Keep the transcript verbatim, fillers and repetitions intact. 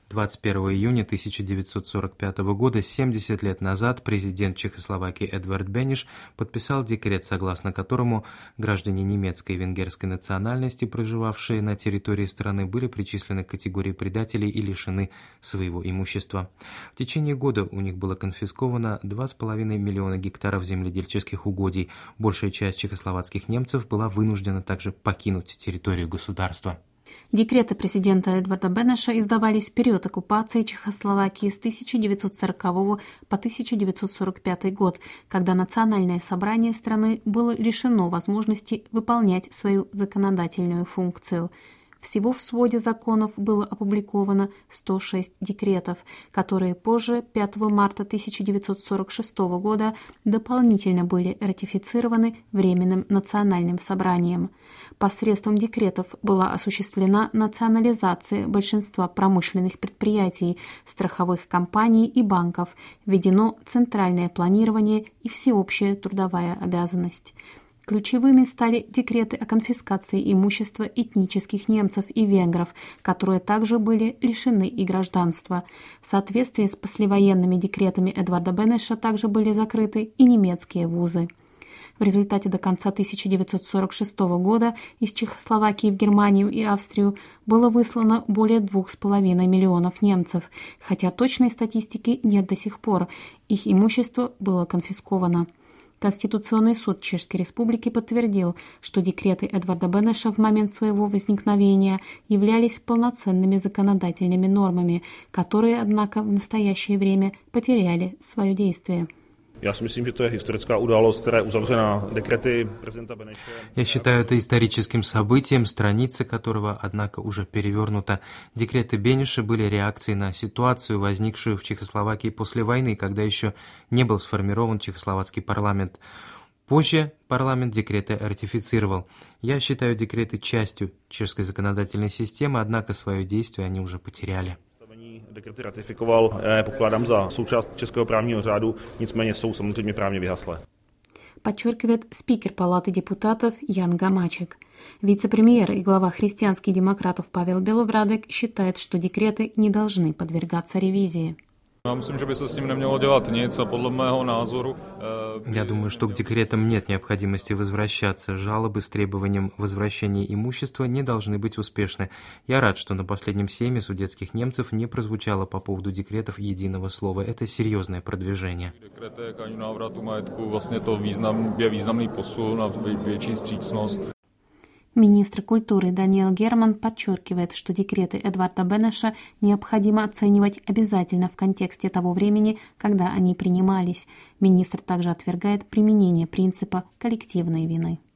двадцать первого июня тысяча девятьсот сорок пятого года, семьдесят лет назад, президент Чехословакии Эдвард Бенеш подписал декрет, согласно которому граждане немецкой и венгерской национальности, проживавшие на территории страны, были причислены к категории предателей и лишены своего имущества. В течение года у них было конфисковано два с половиной миллиона гектаров земледельческих угодий. Большая часть чехословацких немцев была вынуждена также покинуть территорию государства. Декреты президента Эдварда Бенеша издавались в период оккупации Чехословакии с тысяча девятьсот сорокового по тысяча девятьсот сорок пятый год, когда национальное собрание страны было лишено возможности выполнять свою законодательную функцию. Всего в своде законов было опубликовано сто шесть декретов, которые позже, пятого марта тысяча девятьсот сорок шестого года, дополнительно были ратифицированы Временным национальным собранием. Посредством декретов была осуществлена национализация большинства промышленных предприятий, страховых компаний и банков, введено центральное планирование и всеобщая трудовая обязанность. Ключевыми стали декреты о конфискации имущества этнических немцев и венгров, которые также были лишены и гражданства. В соответствии с послевоенными декретами Эдварда Бенеша также были закрыты и немецкие вузы. В результате до конца тысяча девятьсот сорок шестого года из Чехословакии в Германию и Австрию было выслано более двух с половиной миллионов немцев, хотя точной статистики нет до сих пор, их имущество было конфисковано. Конституционный суд Чешской Республики подтвердил, что декреты Эдварда Бенеша в момент своего возникновения являлись полноценными законодательными нормами, которые, однако, в настоящее время потеряли свое действие. Я считаю, это историческим событием, страница которого, однако, уже перевернута. Декреты Бенеша были реакцией на ситуацию, возникшую в Чехословакии после войны, когда еще не был сформирован чехословацкий парламент. Позже парламент декреты ратифицировал. Я считаю декреты частью чешской законодательной системы, однако свое действие они уже потеряли. Dekrety ratifikoval, já je pokládám za součást českého právního řádu, nicméně jsou samozřejmě právně vyhaslé. Подчеркивает спикер Палаты депутатов Ян Гамачек. Вице-премьер и глава христианских демократов Павел Белобрадек считает, что декреты не должны подвергаться ревизии. Я myslím, že by se s tím nemělo dělat nic a podle mého názoru. Я думаю, что к декретам нет необходимости возвращаться. Жалобы с требованием возвращения имущества не должны быть успешны. Я рад, что на последнем сейме судетских немцев не прозвучало по поводу декретов единого слова. Это серьезное продвижение. Декреты k návratu majetku, vlastně to význam, je významný posun a větší vstřícnost. Министр культуры Даниэл Герман подчеркивает, что декреты Эдварда Бенеша необходимо оценивать обязательно в контексте того времени, когда они принимались. Министр также отвергает применение принципа коллективной вины.